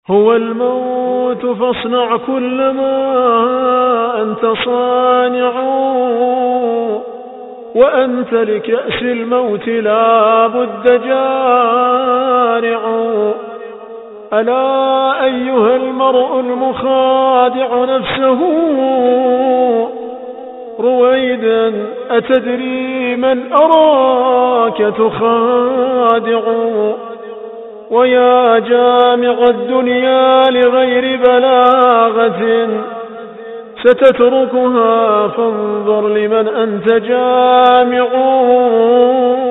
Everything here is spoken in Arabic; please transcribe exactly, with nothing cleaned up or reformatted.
هو الموت فاصنع كل ما أنت صانع، وأنت لكأس الموت لا بد جارع. ألا أيها المرء المخادع نفسه رويدا، أتدري من أراك تخادع؟ ويا جامع الدنيا لغير بلاغة ستتركها، فانظر لمن أنت جامع.